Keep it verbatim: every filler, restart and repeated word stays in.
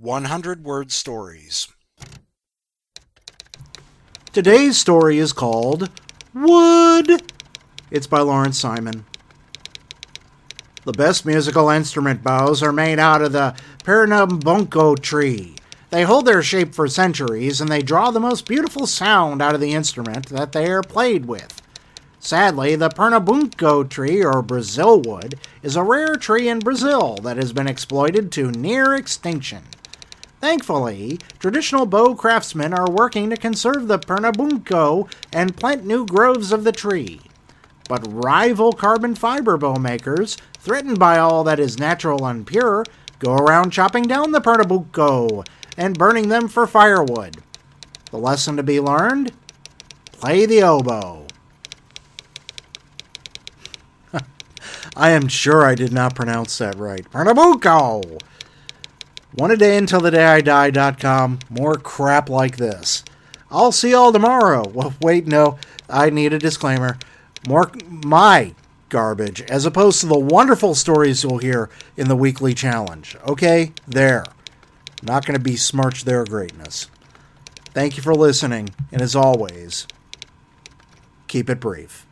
hundred word stories. Today's story is called Wood. It's by Lawrence Simon. The best musical instrument bows are made out of the Pernambuco tree. They hold their shape for centuries, and they draw the most beautiful sound out of the instrument that they are played with. Sadly, the Pernambuco tree, or Brazil wood, is a rare tree in Brazil that has been exploited to near extinction. Thankfully, traditional bow craftsmen are working to conserve the Pernambuco and plant new groves of the tree. But rival carbon fiber bow makers, threatened by all that is natural and pure, go around chopping down the Pernambuco and burning them for firewood. The lesson to be learned? Play the oboe. I am sure I did not pronounce that right. Pernambuco! One a day until the day I die dot com. More crap like this. I'll see y'all tomorrow. Well, wait, no. I need a disclaimer. More my garbage, as opposed to the wonderful stories you'll hear in the weekly challenge. Okay? There. Not going to besmirch their greatness. Thank you for listening, and as always, keep it brief.